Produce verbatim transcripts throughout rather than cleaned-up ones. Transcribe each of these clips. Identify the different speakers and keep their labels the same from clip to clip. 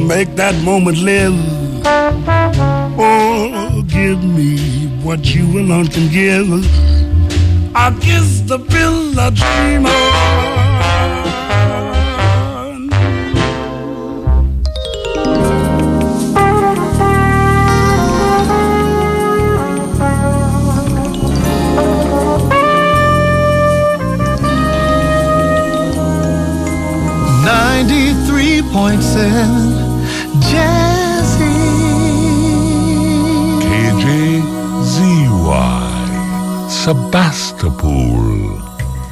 Speaker 1: make that moment live. Oh, give me what you alone can give. I'll kiss the pill I dream on.
Speaker 2: ninety-three point seven Jazzy
Speaker 3: K J Z Y Sebastopol.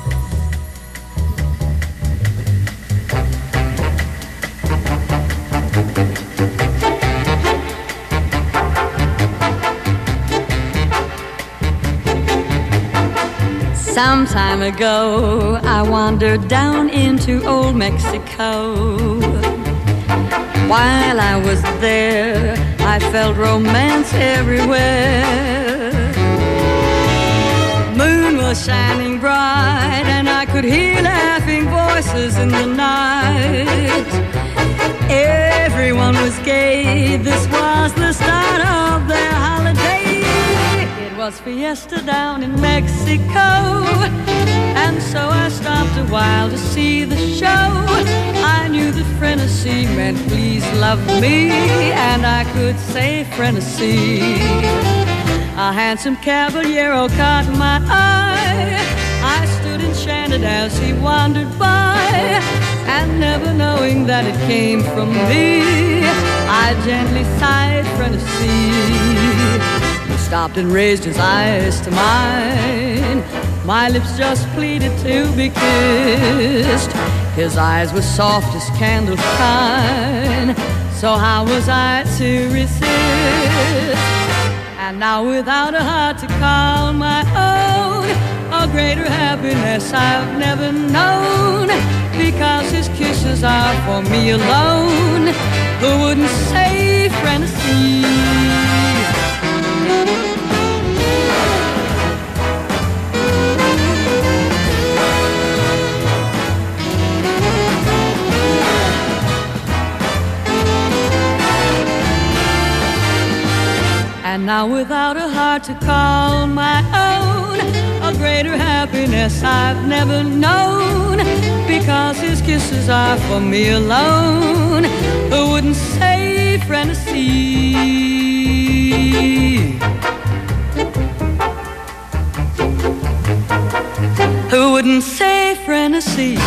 Speaker 4: Some time ago, I wandered down into old Mexico. While I was there, I felt romance everywhere. Moon was shining bright, and I could hear laughing voices in the night. Everyone was gay, this was the start of their holiday. It was fiesta down in Mexico, and so I stopped a while to see the show. I knew that Frenesí meant please love me, and I could say Frenesí. A handsome caballero caught my eye. I stood enchanted as he wandered by, and never knowing that it came from me, I gently sighed Frenesí. Stopped and raised his eyes to mine. My lips just pleaded to be kissed. His eyes were soft as candles shine. So how was I to resist? And now without a heart to call my own, a greater happiness I've never known. Because his kisses are for me alone. Who wouldn't say Frenesí? And now without a heart to call my own, a greater happiness I've never known. Because his kisses are for me alone. Who wouldn't say Frenesí? Who wouldn't say Frenesí?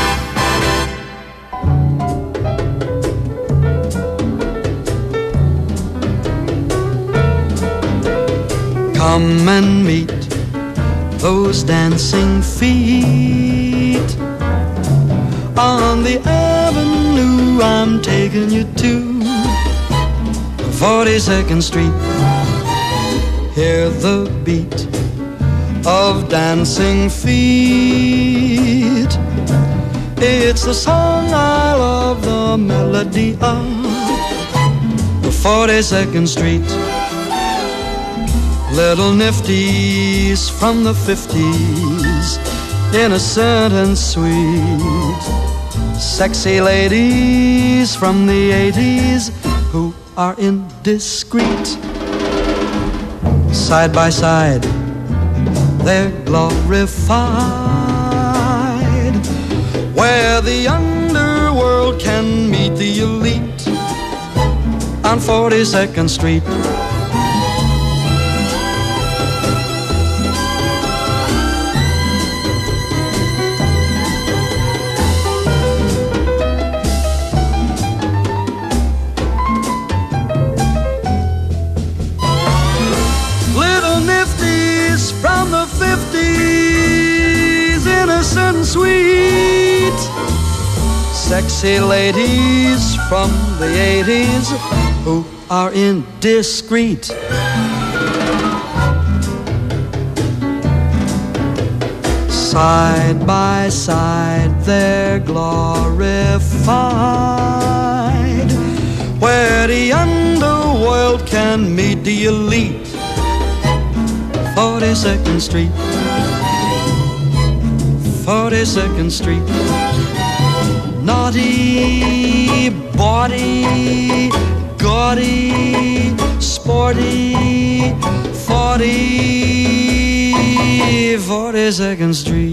Speaker 5: Come and meet those dancing feet on the avenue I'm taking you to, forty-second Street. Hear the beat of dancing feet. It's the song I love, the melody of the forty-second Street. Little nifties from the fifties, innocent and sweet. Sexy ladies from the eighties who are indiscreet. Side by side, they're glorified. Where the underworld can meet the elite on forty-second Street. Innocent and sweet. Sexy ladies from the eighties who are indiscreet. Side by side they're glorified. Where the underworld can meet the elite. forty-second Street. forty-second Street. Naughty body naughty, sporty, forty, forty-second Street.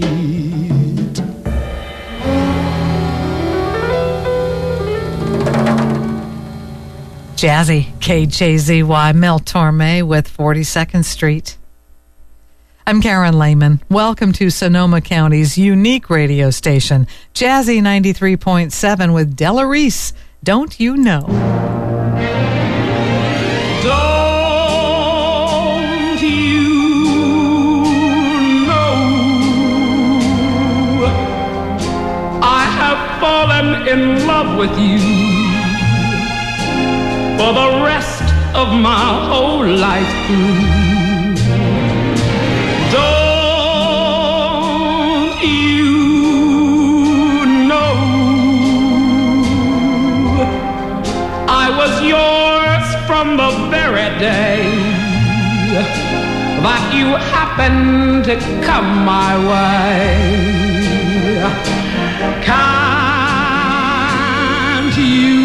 Speaker 6: Jazzy, K J Z Y, Mel Torme with forty-second Street. I'm Karen Lehman. Welcome to Sonoma County's unique radio station, Jazzy ninety-three point seven with Della Reese. Don't you know?
Speaker 7: Don't you know I have fallen in love with you for the rest of my whole life through. Don't you know I was yours from the very day that you happened to come my way. Can't you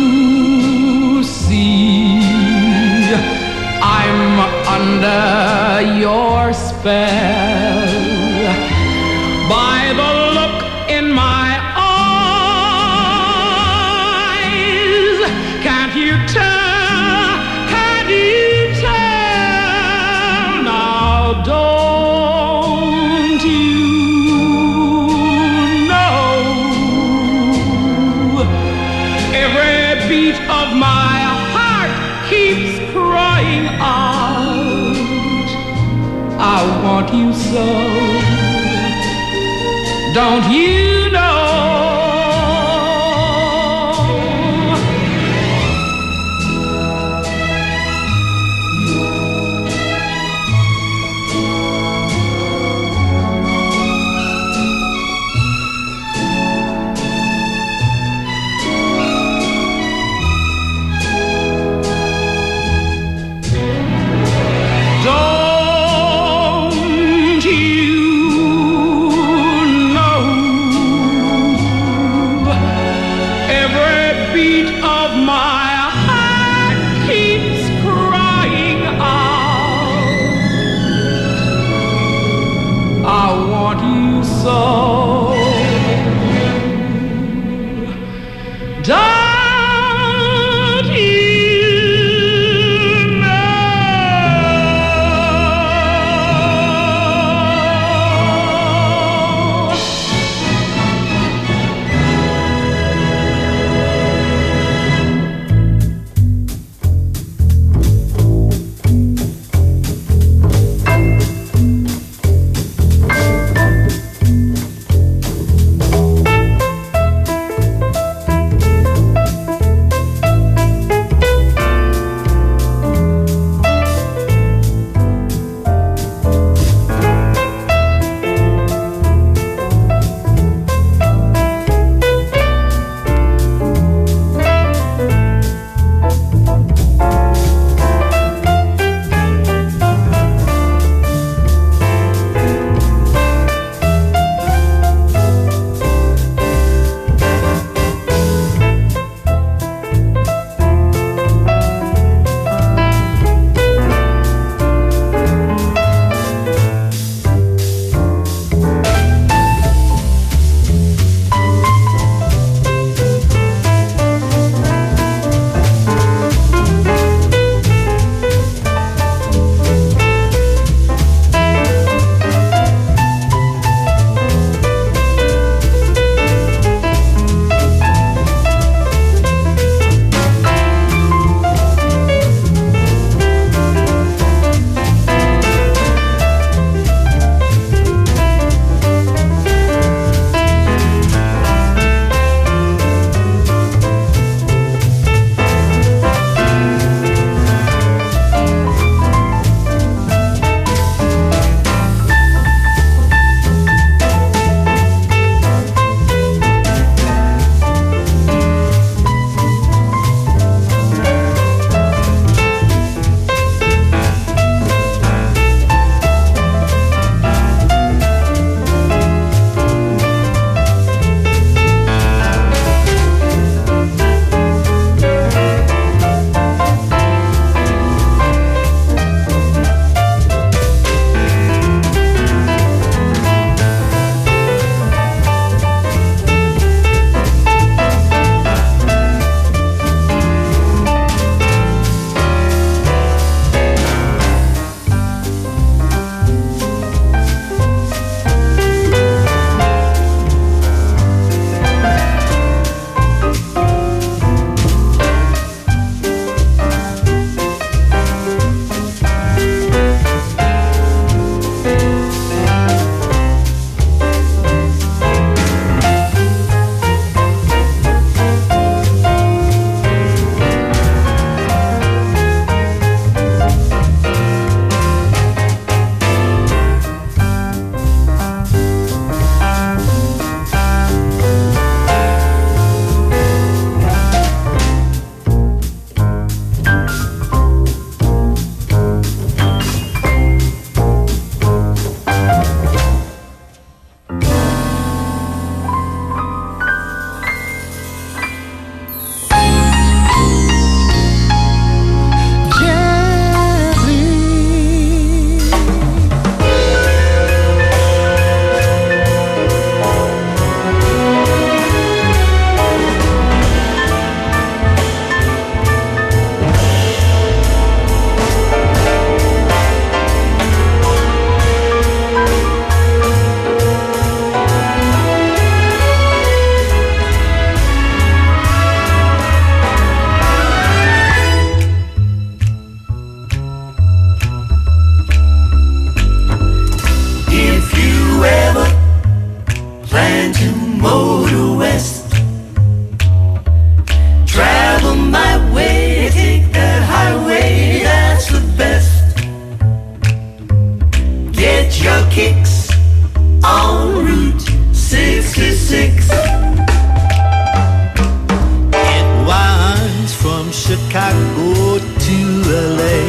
Speaker 7: I'm under your spell by the look in my eyes. Can't you tell? Can't you tell? Now don't you know every beat of my heart keeps crying out, I want you so. Don't you know? Don't you know
Speaker 2: Chicago to L A.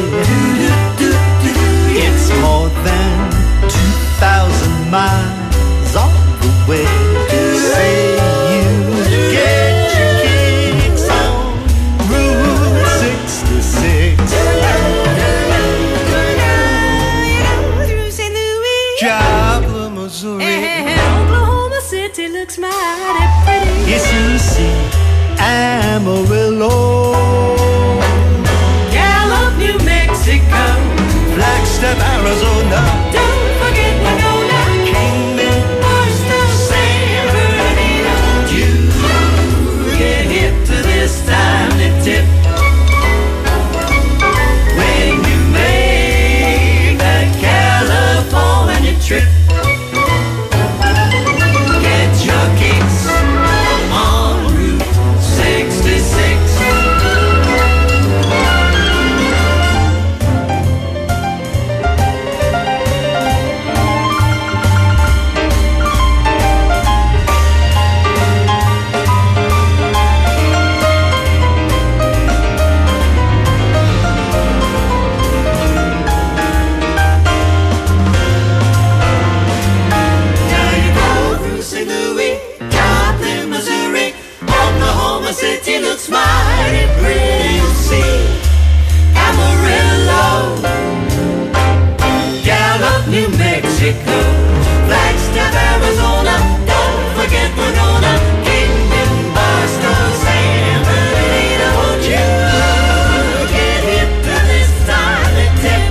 Speaker 2: It's more than two thousand miles all the way. Say you get your kicks on Route sixty-six. Joplin, Missouri.
Speaker 4: Oklahoma City looks mighty pretty.
Speaker 2: Yes, you see Amarillo,
Speaker 4: Gallup, New Mexico,
Speaker 2: Flagstaff, Arizona.
Speaker 4: don't forget Winona,
Speaker 2: Kingman,
Speaker 4: Barstow, San Bernardino. You get hip to this time to tip when you make that California trip. Get your kicks on Route sixty-six. Now you go through Saint Louis, Joplin, Missouri, Oklahoma City looks mighty pretty. You see Amarillo, Gallup, New Mexico, Flagstaff, Arizona. Don't forget Winona, Kingman, Barstow, San Bernardino. Won't you get hip to this time and tip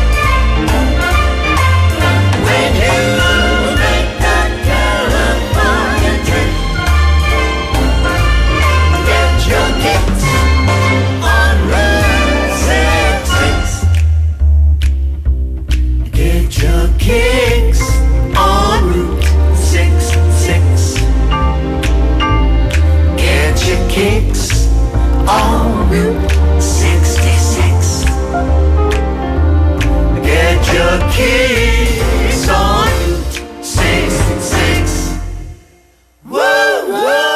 Speaker 4: when you make that California trip? Get your kicks on Route sixty-six. Get your kicks on Route sixty-six. Get your kicks on Route sixty-six. Get your kicks on Route sixty-six. Woo, woo!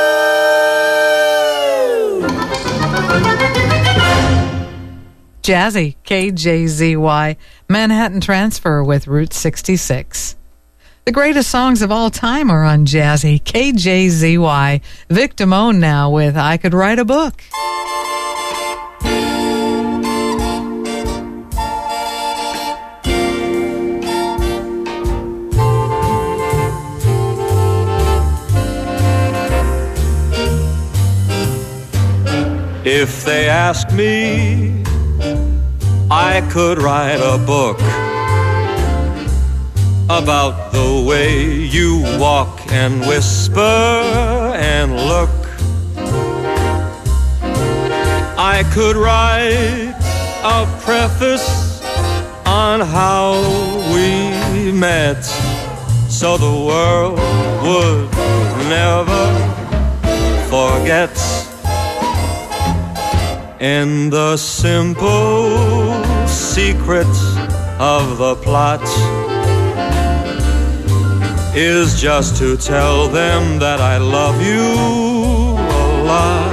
Speaker 6: Jazzy, K J Z Y, Manhattan Transfer with Route sixty-six. The greatest songs of all time are on Jazzy, K J Z Y. Vic Damone now with I Could Write a Book.
Speaker 5: If they ask me, I could write a book about the way you walk and whisper and look. I could write a preface on how we met, so the world would never forget. In the simple secret of the plot is just to tell them that I love you a lot.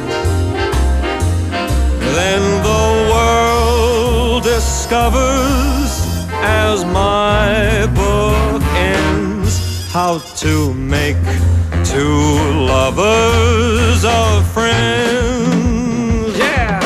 Speaker 5: Then the world discovers, as my book ends, how to make two lovers of friends. Yeah!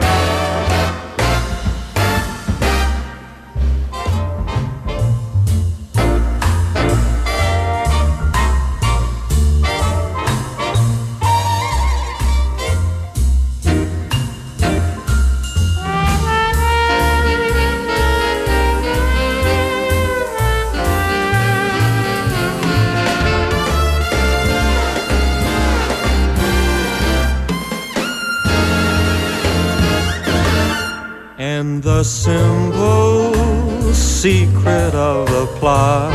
Speaker 5: And the simple secret of the plot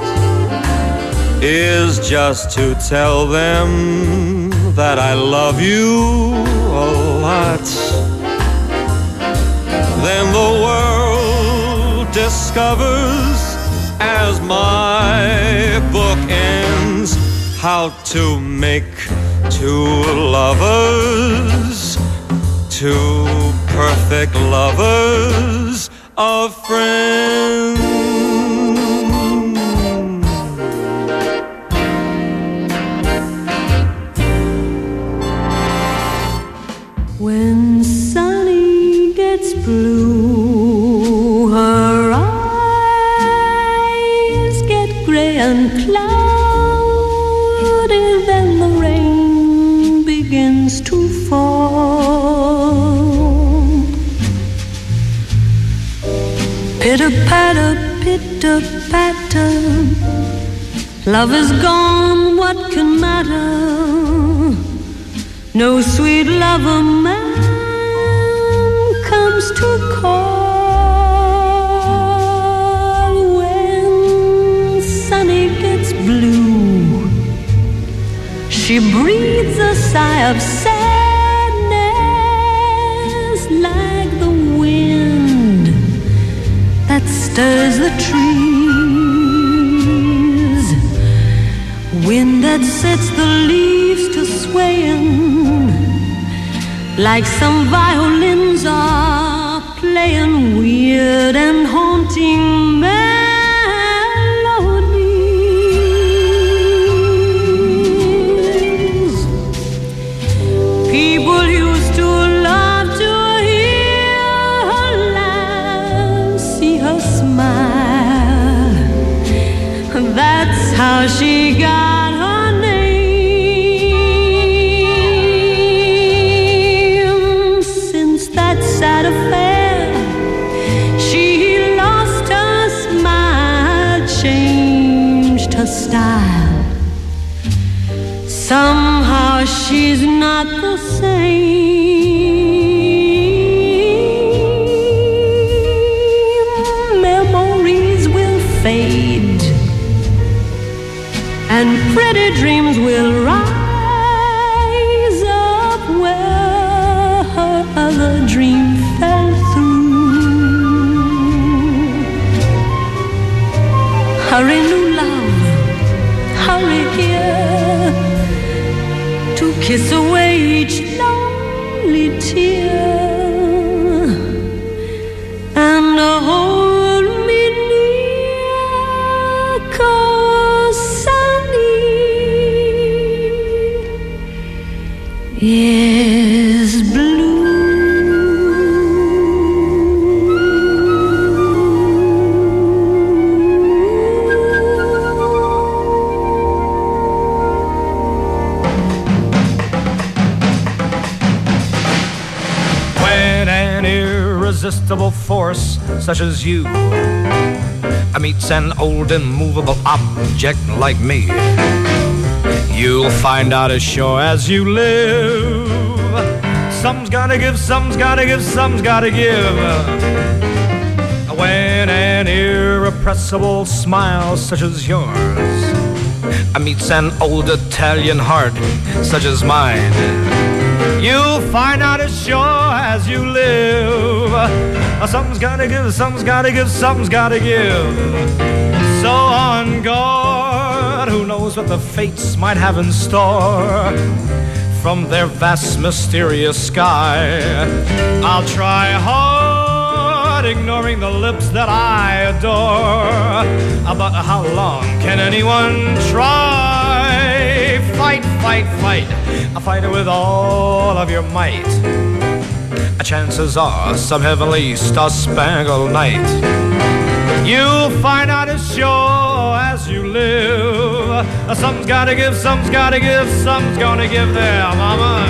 Speaker 5: is just to tell them that I love you a lot. Then the world discovers, as my book ends, how to make two lovers two perfect lovers, a friend.
Speaker 4: When Sunny gets blue, her eyes get gray and cloudy, then the rain begins to fall. Pitter-patter, pitter-patter, love is gone, what can matter? No sweet lover man comes to call. When Sunny gets blue, she breathes a sigh of sadness, like the wind that stirs the trees, wind that sets the leaves to swaying, like some violins are playing weird and haunting melodies. People used to love to hear her laugh, see her smile. That's how she got her name. Sad affair, she lost her smile, changed her style. Somehow she's not the same. Memories will fade, and pretty dreams will rise up where her other dream fell through. Hurry, new love, hurry here to kiss away each lonely tear and hold me near, 'cause Sunny is blue.
Speaker 8: Irresistible force such as you meets an old immovable object like me, you'll find out as sure as you live, some's gotta give, some's gotta give, some's gotta give. When an irrepressible smile such as yours meets an old Italian heart such as mine, you'll find out as sure as you live, something's gotta give, something's gotta give, something's gotta give. So on guard, who knows what the fates might have in store from their vast mysterious sky. I'll try hard, ignoring the lips that I adore, but how long can anyone try? Fight, fight, fight, fight it with all of your might. Chances are some heavenly star-spangled night you'll find out as sure as you live, some's gotta give, some's gotta give, some's gonna give there, mama.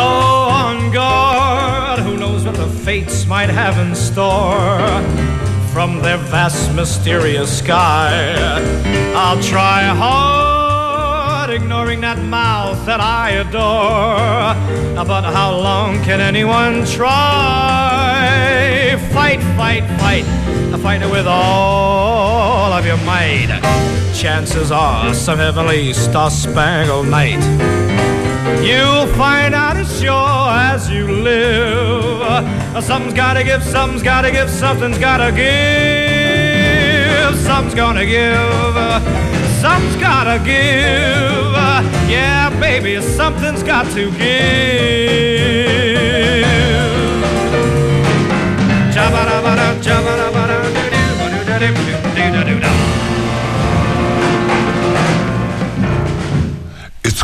Speaker 8: Might have in store from their vast mysterious sky. I'll try hard, ignoring that mouth that I adore. But how long can anyone try? Fight, fight, fight, fight it with all of your might. Chances are some heavenly star-spangled night you'll find out as sure as you live. Something's gotta give, something's gotta give, something's gotta give. Something's gonna give, something's gotta give. Yeah, baby, something's got to give. Jabba-dabba-da, jabba-dabba-da, do-do-do-do-do-do-do-do-do.
Speaker 3: It's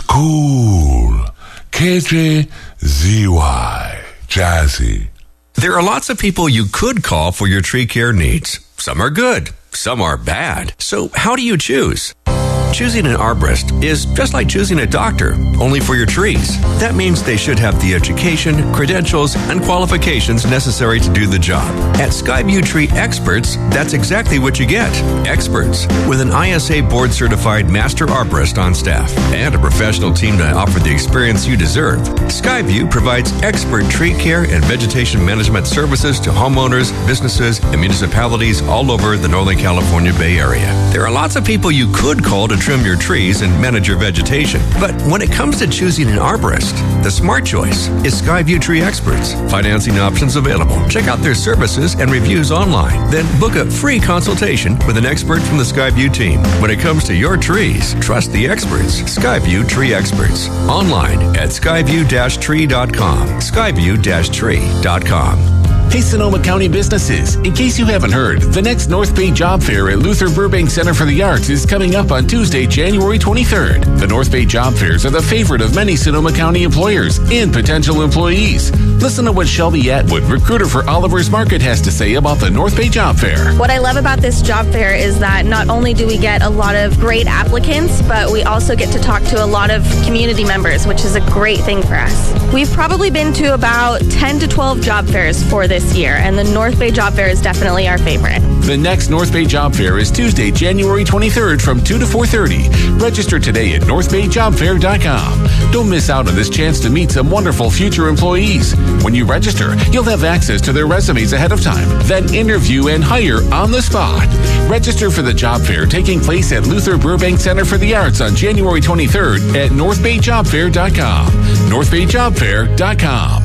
Speaker 3: cool. K J Z Y. Jazzy.
Speaker 9: There are lots of people you could call for your tree care needs. Some are good, some are bad. So how do you choose? Choosing an arborist is just like choosing a doctor, only for your trees. That means they should have the education, credentials, and qualifications necessary to do the job. At Skyview Tree Experts, that's exactly what you get. Experts with an I S A board-certified master arborist on staff and a professional team to offer the experience you deserve. Skyview provides expert tree care and vegetation management services to homeowners, businesses, and municipalities all over the Northern California Bay Area. There are lots of people you could call to trim your trees and manage your vegetation. But when it comes to choosing an arborist, the smart choice is Skyview Tree Experts. Financing options available. Check out their services and reviews online. Then book a free consultation with an expert from the Skyview team. When it comes to your trees, trust the experts. Skyview Tree Experts. Online at skyview dash tree dot com. skyview dash tree dot com.
Speaker 10: Hey, Sonoma County businesses. In case you haven't heard, the next North Bay Job Fair at Luther Burbank Center for the Arts is coming up on Tuesday, January twenty-third. The North Bay Job Fairs are the favorite of many Sonoma County employers and potential employees. Listen to what Shelby Atwood, recruiter for Oliver's Market, has to say about the North Bay Job Fair.
Speaker 11: What I love about this job fair is that not only do we get a lot of great applicants, but we also get to talk to a lot of community members, which is a great thing for us. We've probably been to about ten to twelve job fairs for this year, and the North Bay Job Fair is definitely our favorite.
Speaker 10: The next North Bay Job Fair is Tuesday, January twenty-third from two to four thirty. Register today at north bay job fair dot com. Don't miss out on this chance to meet some wonderful future employees. When you register, you'll have access to their resumes ahead of time, then interview and hire on the spot. Register for the job fair taking place at Luther Burbank Center for the Arts on January twenty-third at north bay job fair dot com. north bay job fair dot com.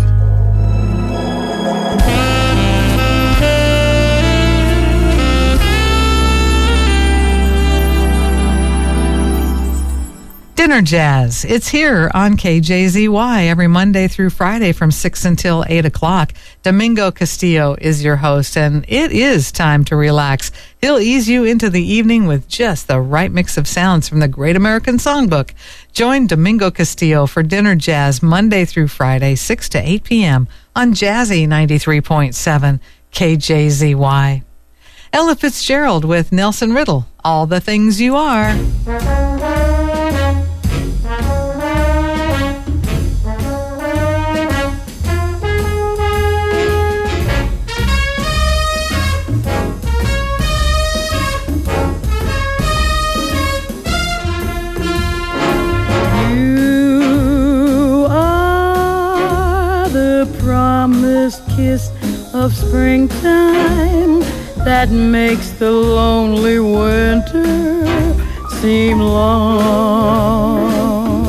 Speaker 6: Dinner Jazz. It's here on K J Z Y every Monday through Friday from six until eight o'clock. Domingo Castillo is your host, and it is time to relax. He'll ease you into the evening with just the right mix of sounds from the Great American Songbook. Join Domingo Castillo for Dinner Jazz Monday through Friday, six to eight p.m. on Jazzy ninety-three point seven K J Z Y. Ella Fitzgerald with Nelson Riddle, All the Things You Are.
Speaker 12: Promised kiss of springtime that makes the lonely winter seem long.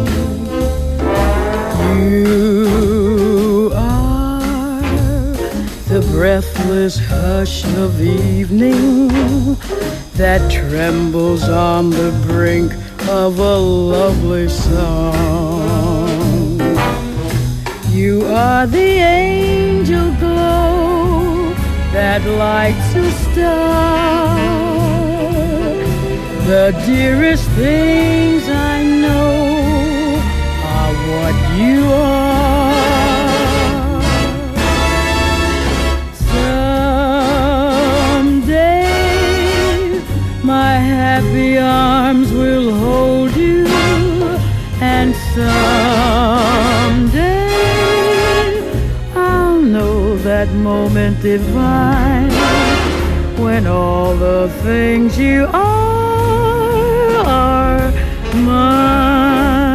Speaker 12: You are the breathless hush of evening that trembles on the brink of a lovely song. You are the angel glow that lights a star. The dearest things I know are what you are. Someday my happy arms will hold you, and someday that moment divine when all the things you are are mine.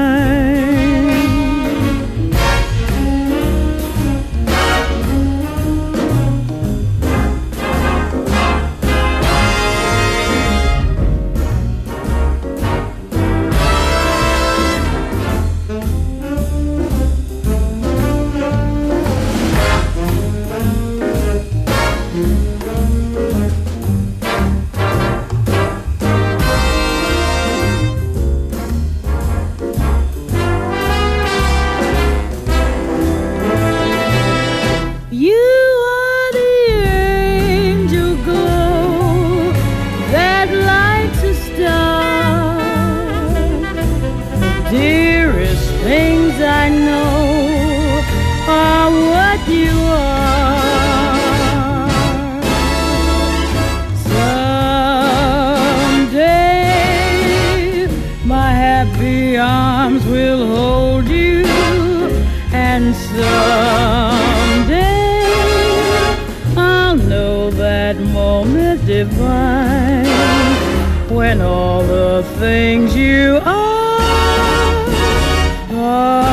Speaker 12: Divine, when all the things you are are